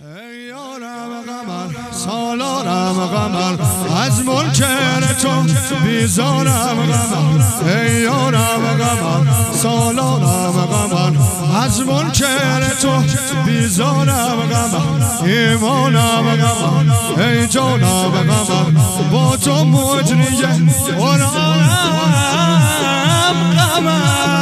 ای یارم قمر سالارم قمر از منکر تو بیزارم قمر ای یارم قمر سالارم قمر از منکر تو بیزارم قمر ایمانم قمر ای جانم قمر با تو مجریه قرآنم قمر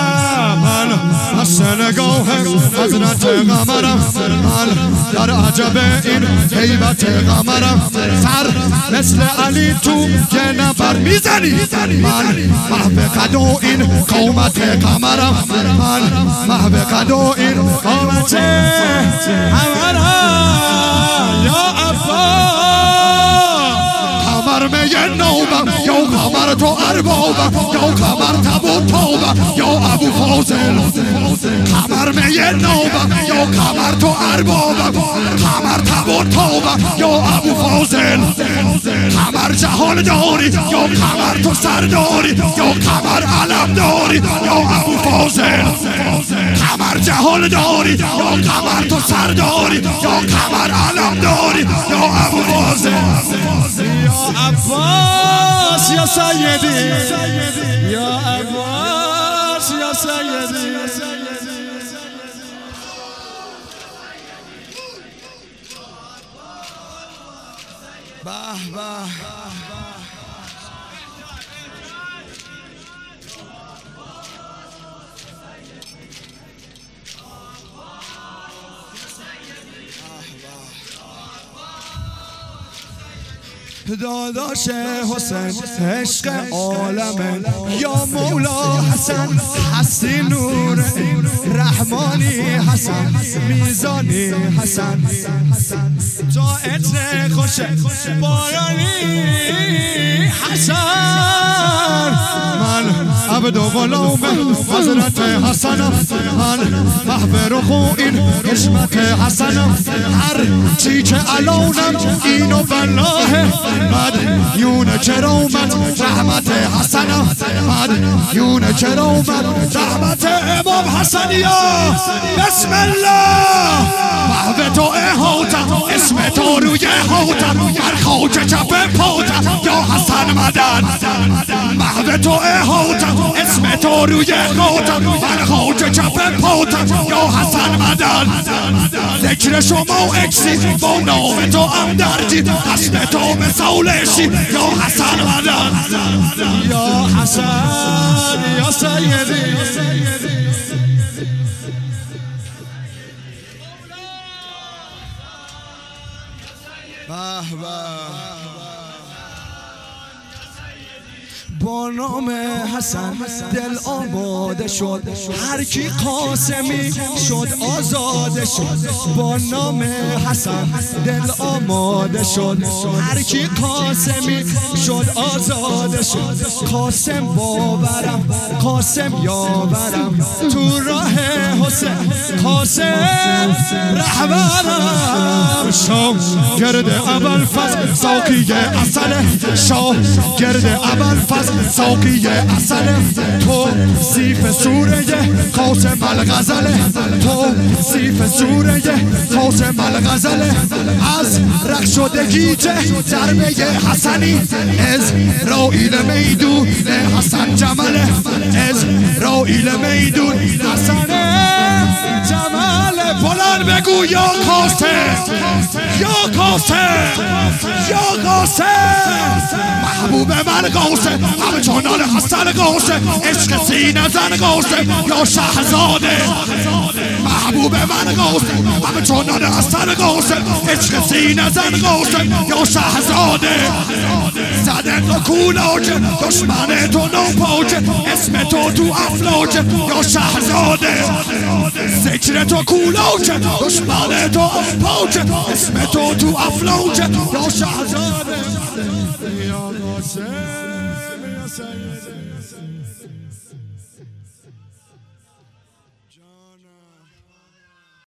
از نگاه حضرت قمرم من در عجب این هیبت قمرم سر مثل علی تو یه نفر میزنی من محو قد و این قامت قمرم من محو قد و این قامت قمرم یا عبا قمر می نوبم یا قمر تو اربابم یا قمر تب و توبم یا ابو فاضل قمر می نوبم یا قمر تو اربابم قمر تب و توبم یا ابو فاضل قمر جهان داری یا قمر تو سرداری یا قمر علم داری یا ابو فاضل قمر جهان داری یا قمر تو سرداری یا قمر علم داری یا ابو فاضل یا عباس یا سیدی یا عباس یا سیدی به به داداش حسین عشق عالمه یا مولا حسن هستی نور رحمانی حسن میزانی حسن تو عطر خوش بارانی حسن من عبد و غلام حضرت حسنم من محو رخو این حشمت حسنم هر چی که علونم اینو بالله مدیون کرامت رحمت حسنم مدیون کرامت رحمت امام حسنیا بسم الله محو تو احاطم اسم تو روی احاطم هر خوج چپ پاتم یا حسن مدد محو تو احاطم اسم تو روی احاطم هر خوج چپ پاتم یا حسن مدد ذکر شما اکسی با نام تو هم درجی اسم تو مثالشی یا حسن مدد یا حسن یا سیدی با نام حسن دل آماده شد هر کی قاسمی شد آزاده شد با نام حسن دل آماده شد هر کی قاسمی شد آزاده شد قاسم باورم قاسم یاورم تو راه حسین قاسم رهبرم شام گرد اول فضل ساقی اصل شام گرد اول فضل ساقی اصل تو سیف سوره قاسم الغزل تو سیف سوره قاسم الغزل از رخ شدگی ضربه حسنی از رائیل میدون حسن جمل از رائیل میدون حسن جمل بلند بگو یا قاسم یا قاسم یا قاسم محبوب من قاسم همه جانان حسن قاسم عشق سینه زن قاسم یا شهزاده محبوب من قاسم همه جانان حسن قاسم عشق سینه زن قاسم یا شهزاده زده تو کولاج دشمن تو نوپاج اسم تو افلاج یا شهزاده ذکر تو کولاج دشمن تو پاج اسم تو افلاج یا شهزاده یا قاسم یا سیدی